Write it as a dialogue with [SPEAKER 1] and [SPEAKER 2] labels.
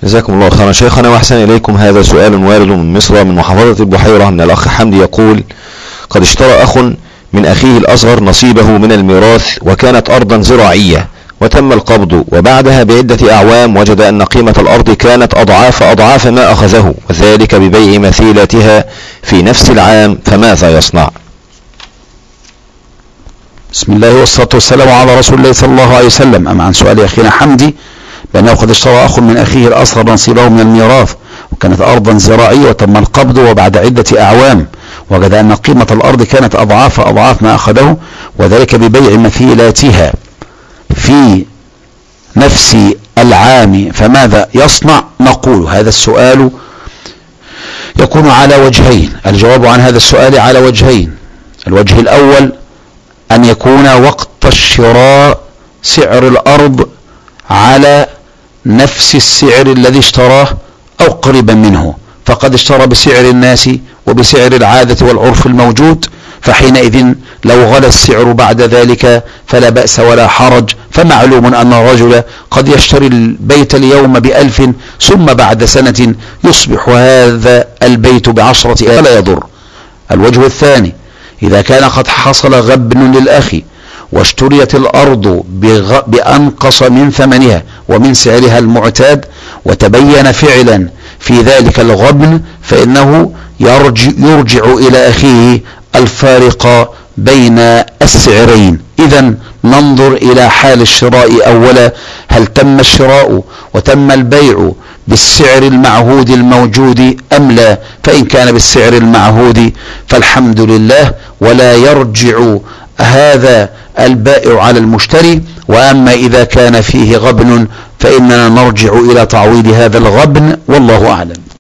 [SPEAKER 1] جزاكم الله خيرا شيخنا وأحسن إليكم. هذا سؤال وارد من مصر من محافظة البحيرة من الأخ حمدي يقول: قد اشترى أخ من أخيه الأصغر نصيبه من الميراث وكانت أرضا زراعية وتم القبض، وبعدها بعدة أعوام وجد أن قيمة الأرض كانت أضعاف ما أخذه، وذلك ببيع مثيلاتها في نفس العام، فماذا يصنع؟
[SPEAKER 2] بسم الله والصلاة والسلام على رسول الله صلى الله عليه وسلم. أما عن سؤال أخينا حمدي بأنه قد اشترى أخ من أخيه الأصغر نصيبه من الميراث وكانت أرضا زراعية وتم القبض، وبعد عدة أعوام وجد أن قيمة الأرض كانت أضعاف ما أخذه، وذلك ببيع مثيلاتها في نفس العام، فماذا يصنع؟ نقول هذا السؤال يكون على وجهين. الجواب عن هذا السؤال على وجهين. الوجه الأول أن يكون وقت الشراء سعر الأرض على نفس السعر الذي اشتراه أو قريبا منه، فقد اشترى بسعر الناس وبسعر العادة والعرف الموجود، فحينئذ لو غلى السعر بعد ذلك فلا بأس ولا حرج. فمعلوم أن الرجل قد يشتري البيت اليوم ب1000 ثم بعد سنة يصبح هذا البيت ب10,000 فلا يضر. الوجه الثاني: إذا كان قد حصل غبن للأخ واشتريت الأرض بأنقص من ثمنها ومن سعرها المعتاد وتبين فعلا في ذلك الغبن، فإنه يرجع إلى أخيه الفارق بين السعرين. إذن ننظر إلى حال الشراء أولا، هل تم الشراء وتم البيع بالسعر المعهود الموجود أم لا؟ فإن كان بالسعر المعهود فالحمد لله، ولا يرجع هذا البائع على المشتري. وأما إذا كان فيه غبن فإننا نرجع إلى تعويض هذا الغبن، والله أعلم.